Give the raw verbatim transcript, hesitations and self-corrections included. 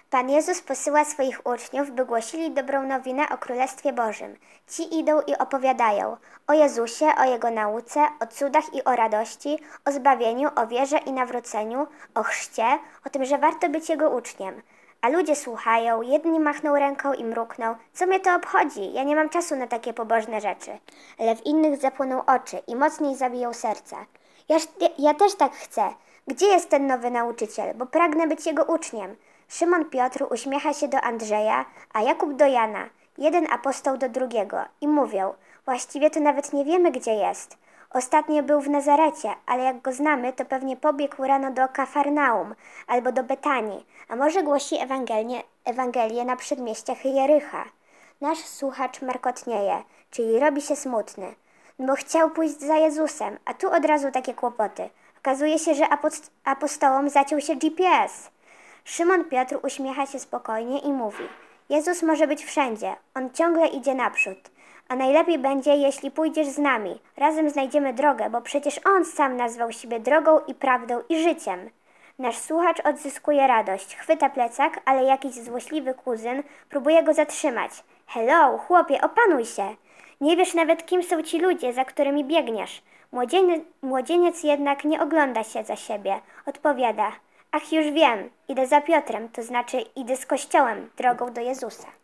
Pan Jezus posyła swoich uczniów, by głosili dobrą nowinę o Królestwie Bożym. Ci idą i opowiadają o Jezusie, o Jego nauce, o cudach i o radości, o zbawieniu, o wierze i nawróceniu, o chrzcie, o tym, że warto być Jego uczniem. A ludzie słuchają, jedni machną ręką i mrukną. Co mnie to obchodzi? Ja nie mam czasu na takie pobożne rzeczy. Ale w innych zapłoną oczy i mocniej zabiją serca. Ja, ja też tak chcę. Gdzie jest ten nowy nauczyciel? Bo pragnę być jego uczniem. Szymon Piotr uśmiecha się do Andrzeja, a Jakub do Jana, jeden apostoł do drugiego i mówią, właściwie to nawet nie wiemy, gdzie jest. Ostatnio był w Nazarecie, ale jak go znamy, to pewnie pobiegł rano do Kafarnaum albo do Betanii, a może głosi Ewangelię, Ewangelię na przedmieściach Jericha. Nasz słuchacz markotnieje, czyli robi się smutny, bo chciał pójść za Jezusem, a tu od razu takie kłopoty. Okazuje się, że apost- apostołom zaciął się G P S. Szymon Piotr uśmiecha się spokojnie i mówi, Jezus może być wszędzie, On ciągle idzie naprzód. A najlepiej będzie, jeśli pójdziesz z nami. Razem znajdziemy drogę, bo przecież On sam nazwał siebie drogą i prawdą i życiem. Nasz słuchacz odzyskuje radość, chwyta plecak, ale jakiś złośliwy kuzyn próbuje go zatrzymać. Hello, chłopie, opanuj się. Nie wiesz nawet, kim są ci ludzie, za którymi biegniesz. Młodzieniec, młodzieniec jednak nie ogląda się za siebie. Odpowiada, ach już wiem, idę za Piotrem, to znaczy idę z Kościołem, drogą do Jezusa.